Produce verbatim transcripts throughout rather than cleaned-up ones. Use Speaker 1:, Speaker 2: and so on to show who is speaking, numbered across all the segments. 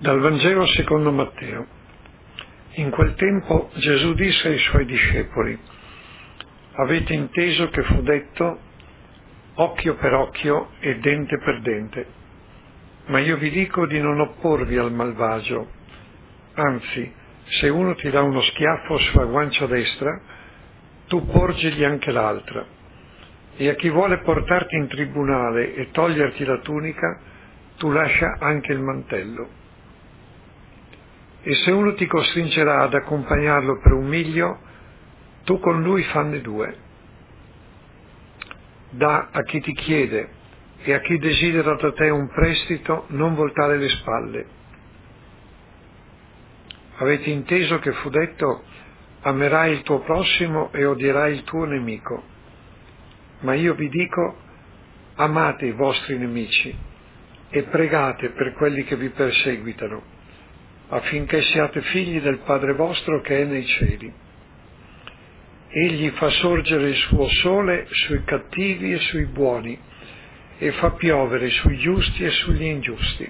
Speaker 1: Dal Vangelo secondo Matteo. In quel tempo Gesù disse ai suoi discepoli: avete inteso che fu detto occhio per occhio e dente per dente, ma io vi dico di non opporvi al malvagio. Anzi, se uno ti dà uno schiaffo sulla guancia destra, tu porgigli anche l'altra. E a chi vuole portarti in tribunale e toglierti la tunica, tu lascia anche il mantello. E se uno ti costringerà ad accompagnarlo per un miglio, tu con lui fanne due. Dà a chi ti chiede, e a chi desidera da te un prestito non voltare le spalle. Avete inteso che fu detto: amerai il tuo prossimo e odierai il tuo nemico. Ma io vi dico: amate i vostri nemici e pregate per quelli che vi perseguitano, affinché siate figli del Padre vostro che è nei cieli. Egli fa sorgere il suo sole sui cattivi e sui buoni, e fa piovere sui giusti e sugli ingiusti.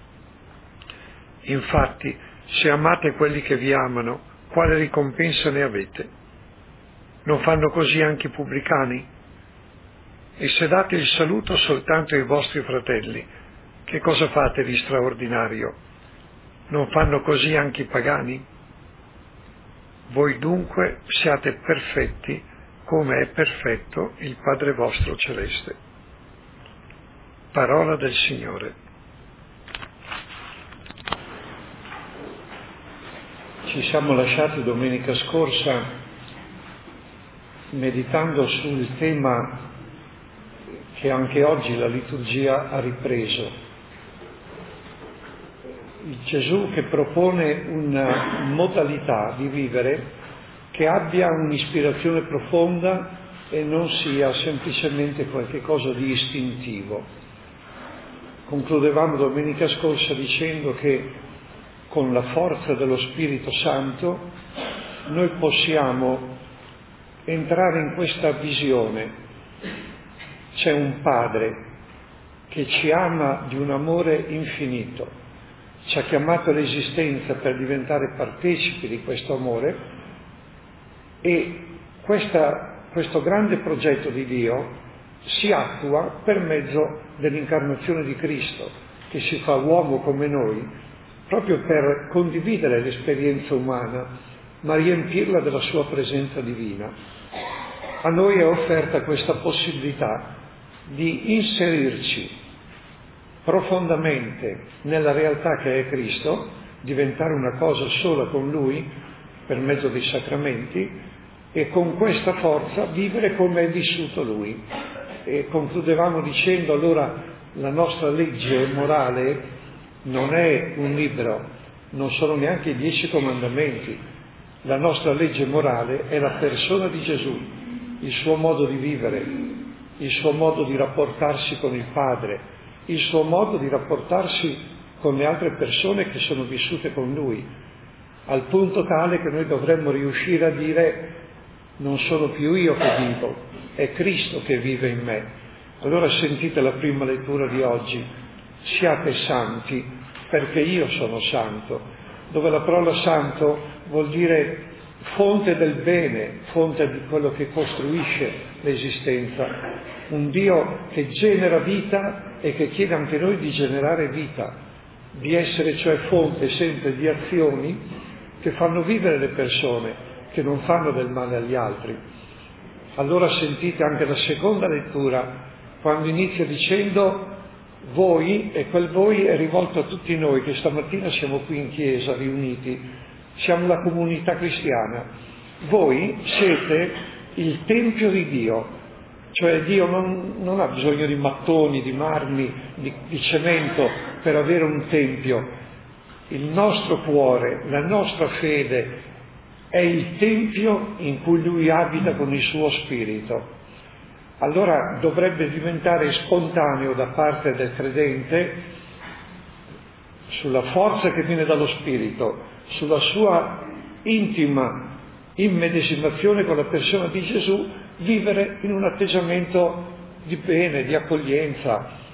Speaker 1: Infatti, se amate quelli che vi amano, quale ricompensa ne avete? Non fanno così anche i pubblicani? E se date il saluto soltanto ai vostri fratelli, che cosa fate di straordinario? Non fanno così anche i pagani? Voi dunque siate perfetti come è perfetto il Padre vostro celeste. Parola del Signore. Ci siamo lasciati domenica scorsa meditando sul tema che anche oggi la liturgia ha ripreso. Gesù che propone una modalità di vivere che abbia un'ispirazione profonda e non sia semplicemente qualche cosa di istintivo. Concludevamo domenica scorsa dicendo che con la forza dello Spirito Santo noi possiamo entrare in questa visione. C'è un Padre che ci ama di un amore infinito. Ci ha chiamato all'esistenza per diventare partecipi di questo amore e questa, questo grande progetto di Dio si attua per mezzo dell'incarnazione di Cristo, che si fa uomo come noi, proprio per condividere l'esperienza umana, ma riempirla della sua presenza divina. A noi è offerta questa possibilità di inserirci profondamente nella realtà che è Cristo, diventare una cosa sola con Lui per mezzo dei sacramenti e con questa forza vivere come è vissuto Lui. E concludevamo dicendo allora la nostra legge morale non è un libro, non sono neanche i dieci comandamenti. La nostra legge morale è la persona di Gesù, il suo modo di vivere, il suo modo di rapportarsi con il Padre, il suo modo di rapportarsi con le altre persone che sono vissute con lui, al punto tale che noi dovremmo riuscire a dire: non sono più io che vivo, è Cristo che vive in me. Allora sentite la prima lettura di oggi: siate santi perché io sono santo, dove la parola santo vuol dire fonte del bene, fonte di quello che costruisce l'esistenza, un Dio che genera vita e che chiede anche noi di generare vita, di essere cioè fonte sempre di azioni che fanno vivere le persone, che non fanno del male agli altri. Allora sentite anche la seconda lettura, quando inizia dicendo voi, e quel voi è rivolto a tutti noi che stamattina siamo qui in chiesa riuniti, siamo la comunità cristiana. Voi siete il Tempio di Dio. Cioè Dio non, non ha bisogno di mattoni, di marmi, di, di cemento per avere un tempio. Il nostro cuore, la nostra fede è il tempio in cui Lui abita con il suo spirito. Allora dovrebbe diventare spontaneo da parte del credente, sulla forza che viene dallo spirito, sulla sua intima immedesimazione con la persona di Gesù, vivere in un atteggiamento di bene, di accoglienza,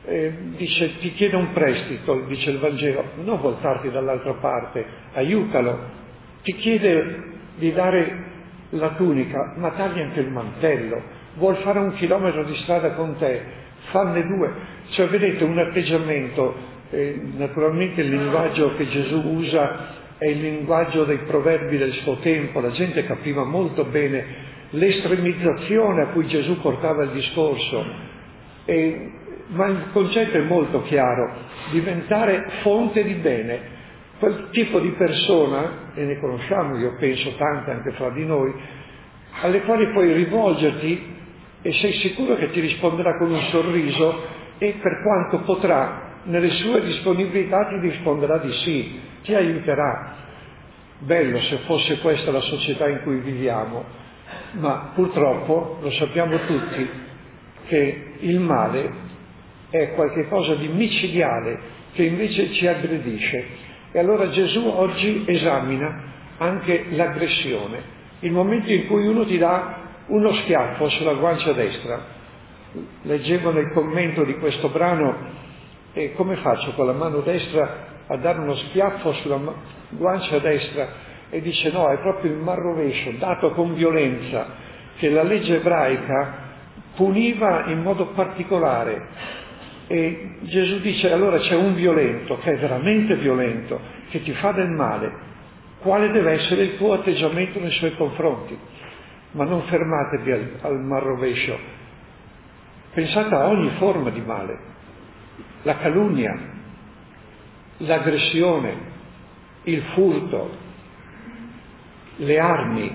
Speaker 1: eh, dice ti chiede un prestito, dice il Vangelo, non voltarti dall'altra parte, aiutalo, ti chiede di dare la tunica, ma tagli anche il mantello, vuol fare un chilometro di strada con te, fanne due. Cioè vedete un atteggiamento, eh, naturalmente il linguaggio che Gesù usa è il linguaggio dei proverbi del suo tempo, la gente capiva molto bene l'estremizzazione a cui Gesù portava il discorso, e, ma il concetto è molto chiaro: diventare fonte di bene. Quel tipo di persona, e ne conosciamo io penso tante anche fra di noi, alle quali puoi rivolgerti e sei sicuro che ti risponderà con un sorriso, e per quanto potrà, nelle sue disponibilità ti risponderà di sì, ti aiuterà. Bello se fosse questa la società in cui viviamo, ma purtroppo lo sappiamo tutti che il male è qualcosa di micidiale che invece ci aggredisce. E allora Gesù oggi esamina anche l'aggressione, il momento in cui uno ti dà uno schiaffo sulla guancia destra. Leggevo nel commento di questo brano, e come faccio con la mano destra a dare uno schiaffo sulla guancia destra? E dice no, è proprio il marrovescio, dato con violenza, che la legge ebraica puniva in modo particolare. E Gesù dice allora c'è un violento, che è veramente violento, che ti fa del male, quale deve essere il tuo atteggiamento nei suoi confronti? Ma non fermatevi al, al marrovescio, pensate a ogni forma di male, la calunnia, l'aggressione, il furto, le armi,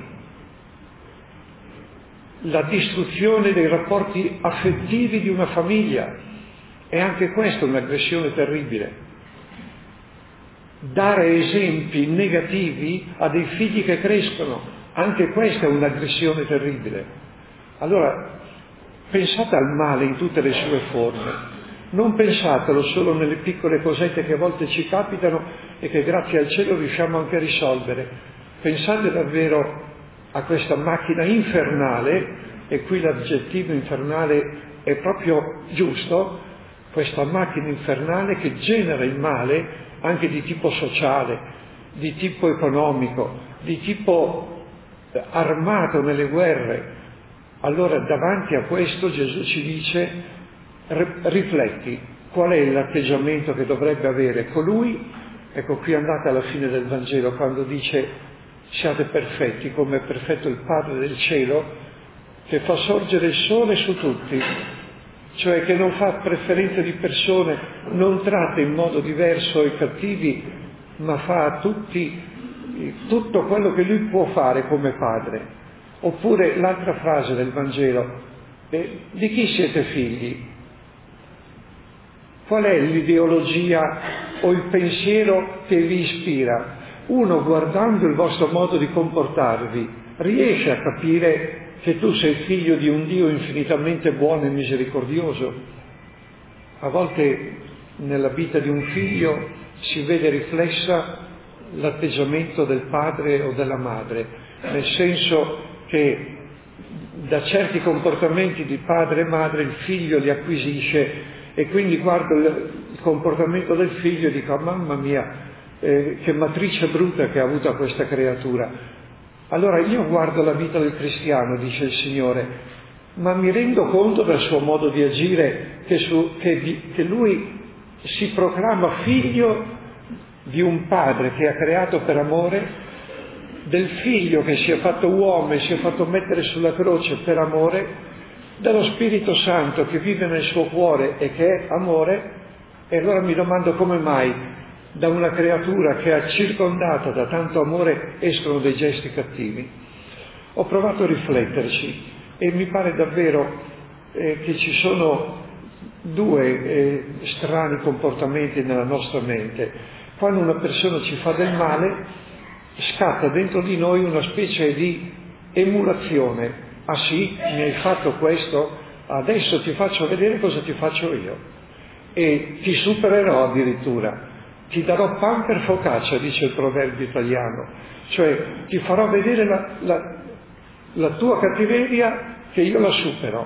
Speaker 1: la distruzione dei rapporti affettivi di una famiglia. E anche questa è un'aggressione terribile. Dare esempi negativi a dei figli che crescono, anche questa è un'aggressione terribile. Allora, pensate al male in tutte le sue forme, non pensatelo solo nelle piccole cosette che a volte ci capitano e che grazie al cielo riusciamo anche a risolvere. Pensate davvero a questa macchina infernale, e qui l'aggettivo infernale è proprio giusto, questa macchina infernale che genera il male anche di tipo sociale, di tipo economico, di tipo armato nelle guerre. Allora davanti a questo Gesù ci dice rifletti, qual è l'atteggiamento che dovrebbe avere colui? Ecco, qui andate alla fine del Vangelo quando dice siate perfetti come è perfetto il Padre del cielo, che fa sorgere il sole su tutti, cioè che non fa preferenza di persone, non tratta in modo diverso i cattivi, ma fa a tutti tutto quello che lui può fare come padre. Oppure l'altra frase del Vangelo, eh, di chi siete figli? Qual è l'ideologia o il pensiero che vi ispira? Uno, guardando il vostro modo di comportarvi, riesce a capire che tu sei figlio di un Dio infinitamente buono e misericordioso? A volte nella vita di un figlio si vede riflessa l'atteggiamento del padre o della madre, nel senso che da certi comportamenti di padre e madre il figlio li acquisisce, e quindi guardo il comportamento del figlio e dico mamma mia, eh, che matrice brutta che ha avuto questa creatura. Allora io guardo la vita del cristiano, dice il Signore, ma mi rendo conto del suo modo di agire che, su, che, che lui si proclama figlio di un padre che ha creato per amore, del figlio che si è fatto uomo e si è fatto mettere sulla croce per amore, dello Spirito Santo che vive nel suo cuore e che è amore. E allora mi domando come mai da una creatura che è circondata da tanto amore escono dei gesti cattivi. Ho provato a rifletterci e mi pare davvero eh, che ci sono due eh, strani comportamenti nella nostra mente. Quando una persona ci fa del male, scatta dentro di noi una specie di emulazione. Ah sì, mi hai fatto questo? Adesso ti faccio vedere cosa ti faccio io. E ti supererò addirittura. Ti darò pan per focaccia, dice il proverbio italiano, cioè ti farò vedere la, la, la tua cattiveria che io la supero.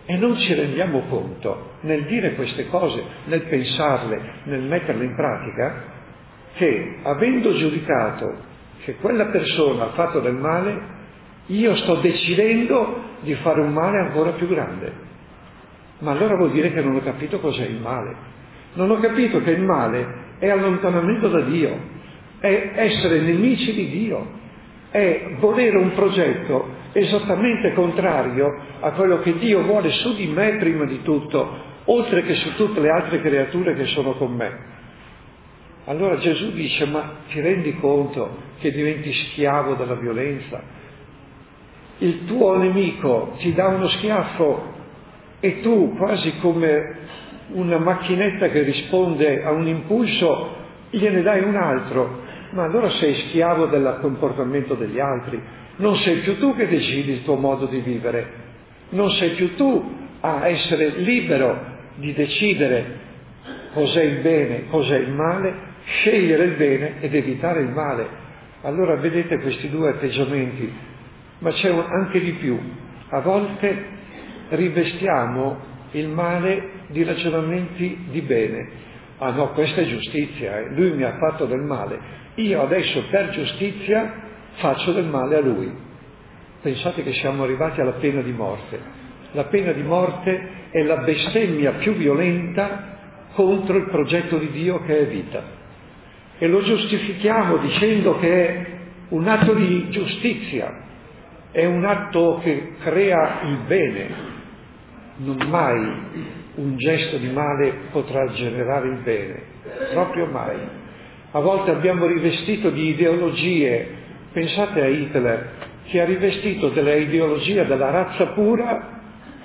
Speaker 1: E non ci rendiamo conto, nel dire queste cose, nel pensarle, nel metterle in pratica, che avendo giudicato che quella persona ha fatto del male, io sto decidendo di fare un male ancora più grande. Ma allora vuol dire che non ho capito cos'è il male. Non ho capito che il male è allontanamento da Dio, è essere nemici di Dio, è volere un progetto esattamente contrario a quello che Dio vuole su di me prima di tutto, oltre che su tutte le altre creature che sono con me. Allora Gesù dice: ma ti rendi conto che diventi schiavo della violenza? Il tuo nemico ti dà uno schiaffo e tu, quasi come una macchinetta che risponde a un impulso, gliene dai un altro. Ma allora sei schiavo del comportamento degli altri. Non sei più tu che decidi il tuo modo di vivere. Non sei più tu a essere libero di decidere cos'è il bene, cos'è il male, scegliere il bene ed evitare il male. Allora vedete questi due atteggiamenti, ma c'è anche di più. A volte rivestiamo il male di ragionamenti di bene. Ah no, questa è giustizia, eh? Lui mi ha fatto del male, io adesso per giustizia faccio del male a lui. Pensate che siamo arrivati alla pena di morte. La pena di morte è la bestemmia più violenta contro il progetto di Dio che è vita. E lo giustifichiamo dicendo che è un atto di giustizia, è un atto che crea il bene. Non mai un gesto di male potrà generare il bene, proprio mai. A volte abbiamo rivestito di ideologie, pensate a Hitler, che ha rivestito della ideologia della razza pura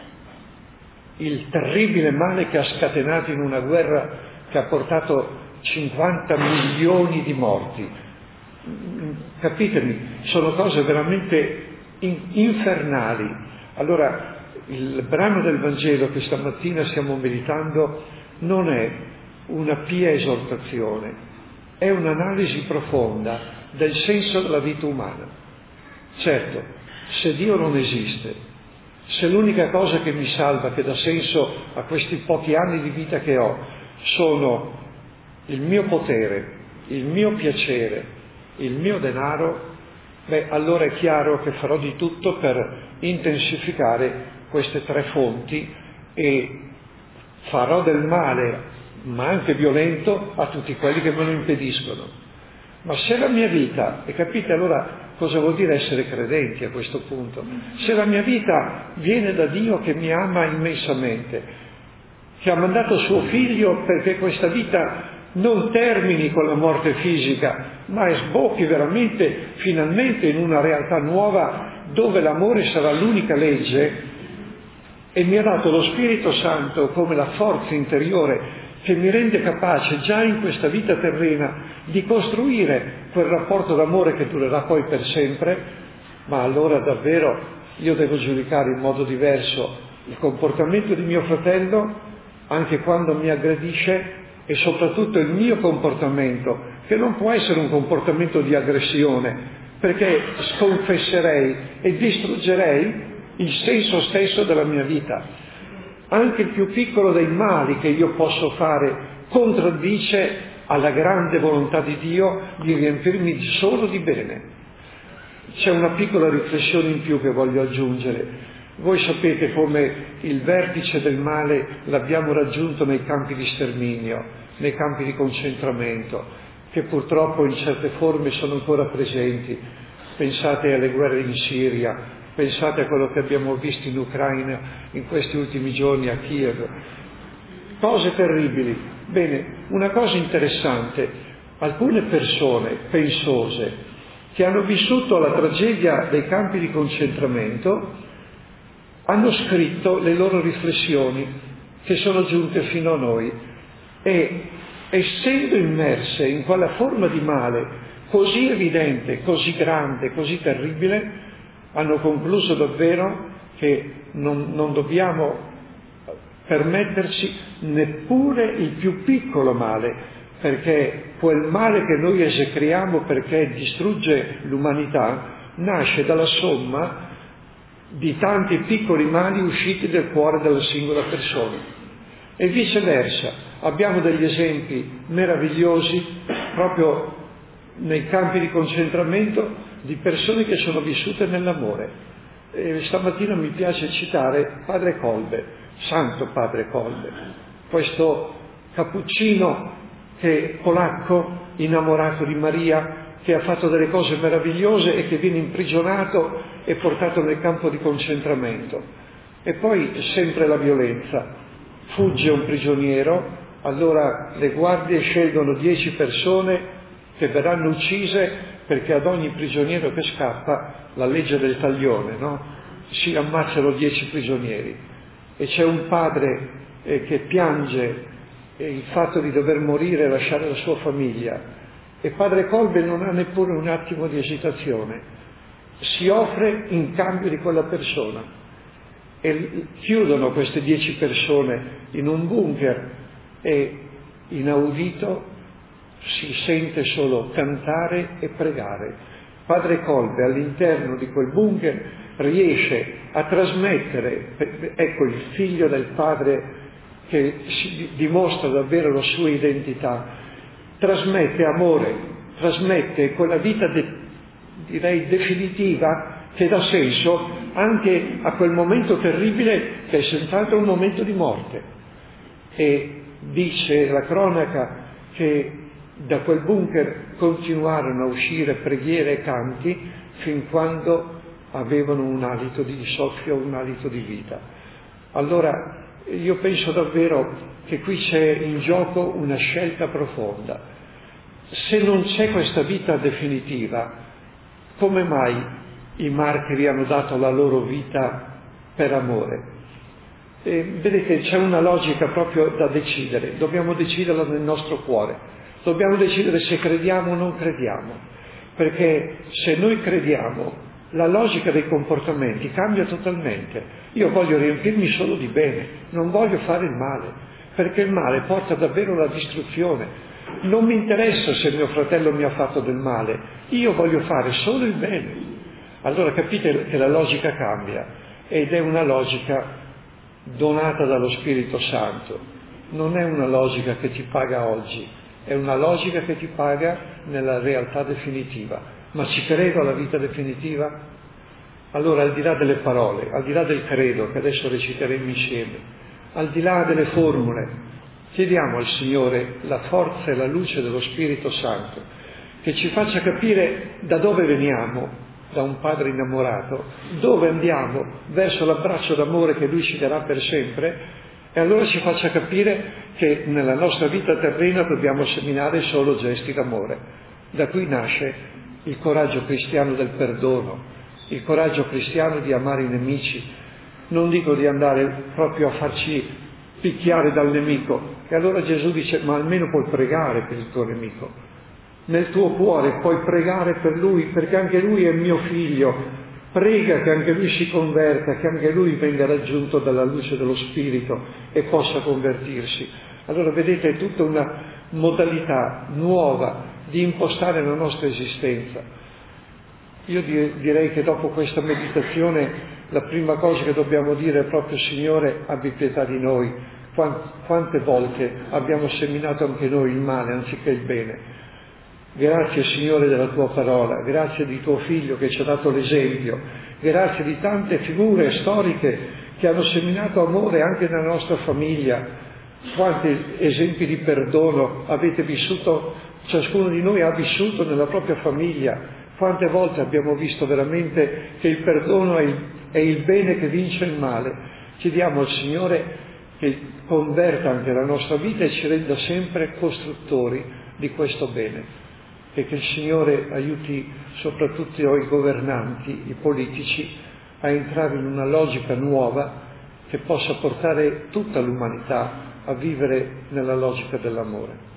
Speaker 1: il terribile male che ha scatenato in una guerra che ha portato cinquanta milioni di morti. Capitemi, sono cose veramente in- infernali. Allora, il brano del Vangelo che stamattina stiamo meditando non è una pia esortazione, è un'analisi profonda del senso della vita umana. Certo, se Dio non esiste, se l'unica cosa che mi salva, che dà senso a questi pochi anni di vita che ho, sono il mio potere, il mio piacere, il mio denaro, beh, allora è chiaro che farò di tutto per intensificare queste tre fonti e farò del male, ma anche violento, a tutti quelli che me lo impediscono. Ma se la mia vita, e capite allora cosa vuol dire essere credenti a questo punto, se la mia vita viene da Dio che mi ama immensamente, che ha mandato suo figlio perché questa vita non termini con la morte fisica, ma sbocchi veramente, finalmente, in una realtà nuova dove l'amore sarà l'unica legge, e mi ha dato lo Spirito Santo come la forza interiore che mi rende capace già in questa vita terrena di costruire quel rapporto d'amore che durerà poi per sempre, ma allora davvero io devo giudicare in modo diverso il comportamento di mio fratello anche quando mi aggredisce, e soprattutto il mio comportamento, che non può essere un comportamento di aggressione, perché sconfesserei e distruggerei il senso stesso della mia vita. Anche il più piccolo dei mali che io posso fare contraddice alla grande volontà di Dio di riempirmi solo di bene. C'è una piccola riflessione in più che voglio aggiungere. Voi sapete come il vertice del male l'abbiamo raggiunto nei campi di sterminio, nei campi di concentramento, che purtroppo in certe forme sono ancora presenti. Pensate alle guerre in Siria, pensate a quello che abbiamo visto in Ucraina in questi ultimi giorni a Kiev. Cose terribili. Bene, una cosa interessante, alcune persone pensose che hanno vissuto la tragedia dei campi di concentramento hanno scritto le loro riflessioni che sono giunte fino a noi e, essendo immerse in quella forma di male così evidente, così grande, così terribile, hanno concluso davvero che non, non dobbiamo permetterci neppure il più piccolo male, perché quel male che noi esecriamo perché distrugge l'umanità nasce dalla somma di tanti piccoli mali usciti dal cuore della singola persona. E viceversa, abbiamo degli esempi meravigliosi proprio nei campi di concentramento di persone che sono vissute nell'amore. E stamattina mi piace citare Padre Kolbe, Santo Padre Kolbe, questo cappuccino che polacco, innamorato di Maria, che ha fatto delle cose meravigliose e che viene imprigionato e portato nel campo di concentramento. E poi sempre la violenza. Fugge un prigioniero, allora le guardie scelgono dieci persone che verranno uccise, perché ad ogni prigioniero che scappa, la legge del taglione, no? Si ammazzano dieci prigionieri. E c'è un padre eh, che piange eh, il fatto di dover morire e lasciare la sua famiglia. E Padre Kolbe non ha neppure un attimo di esitazione, si offre in cambio di quella persona. E chiudono queste dieci persone in un bunker e inaudito si sente solo cantare e pregare. Padre Kolbe all'interno di quel bunker riesce a trasmettere, ecco il figlio del padre che si dimostra davvero la sua identità, trasmette amore, trasmette quella vita de, direi definitiva che dà senso anche a quel momento terribile che è senz'altro un momento di morte. E dice la cronaca che da quel bunker continuarono a uscire preghiere e canti fin quando avevano un alito di soffio, un alito di vita. Allora io penso davvero che qui c'è in gioco una scelta profonda. Se non c'è questa vita definitiva, come mai i martiri hanno dato la loro vita per amore? E vedete, c'è una logica proprio da decidere, dobbiamo deciderla nel nostro cuore, dobbiamo decidere se crediamo o non crediamo, perché se noi crediamo la logica dei comportamenti cambia totalmente. Io voglio riempirmi solo di bene, non voglio fare il male, perché il male porta davvero alla distruzione. Non mi interessa se mio fratello mi ha fatto del male, io voglio fare solo il bene. Allora capite che la logica cambia, ed è una logica donata dallo Spirito Santo. Non è una logica che ti paga oggi, è una logica che ti paga nella realtà definitiva. Ma ci credo alla vita definitiva? Allora, al di là delle parole, al di là del credo che adesso reciteremo insieme, al di là delle formule, chiediamo al Signore la forza e la luce dello Spirito Santo che ci faccia capire da dove veniamo, da un Padre innamorato, dove andiamo verso l'abbraccio d'amore che Lui ci darà per sempre, e allora ci faccia capire che nella nostra vita terrena dobbiamo seminare solo gesti d'amore. Da qui nasce il coraggio cristiano del perdono, il coraggio cristiano di amare i nemici. Non dico di andare proprio a farci picchiare dal nemico, e allora Gesù dice: ma almeno puoi pregare per il tuo nemico, nel tuo cuore puoi pregare per lui, perché anche lui è mio figlio, prega che anche lui si converta, che anche lui venga raggiunto dalla luce dello Spirito e possa convertirsi. Allora vedete, è tutta una modalità nuova di impostare la nostra esistenza. Io direi che dopo questa meditazione la prima cosa che dobbiamo dire è proprio: Signore, abbi pietà di noi. Quante volte abbiamo seminato anche noi il male anziché il bene. Grazie Signore della tua parola, grazie di tuo figlio che ci ha dato l'esempio, grazie di tante figure storiche che hanno seminato amore anche nella nostra famiglia. Quanti esempi di perdono avete vissuto, ciascuno di noi ha vissuto nella propria famiglia. Quante volte abbiamo visto veramente che il perdono è il, è il bene che vince il male. Chiediamo al Signore che converta anche la nostra vita e ci renda sempre costruttori di questo bene, e che il Signore aiuti soprattutto i governanti, i politici, a entrare in una logica nuova che possa portare tutta l'umanità a vivere nella logica dell'amore.